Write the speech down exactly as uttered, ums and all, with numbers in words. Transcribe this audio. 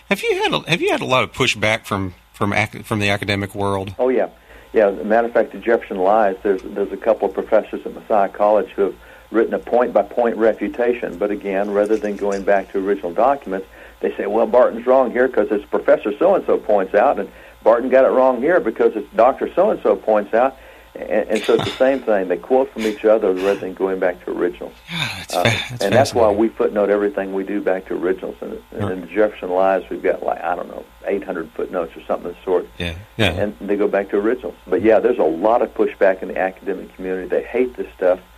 Have you had a, have you had a lot of pushback from from ac- from the academic world? Oh yeah, yeah. As a matter of fact, the Jefferson Lies. There's there's a couple of professors at Messiah College who have written a point by point refutation. But again, rather than going back to original documents, they say, well, Barton's wrong here because it's Professor so and so points out, and Barton got it wrong here because it's Doctor so and so points out. And, and so it's the same thing. They quote from each other rather than going back to originals. Yeah, that's uh, fa- that's and that's why we footnote everything we do back to originals. And, and Right. in the Jefferson Lives, we've got, like, I don't know, eight hundred footnotes or something of the sort. Yeah, yeah. And they go back to originals. But, yeah, there's a lot of pushback in the academic community. They hate this stuff.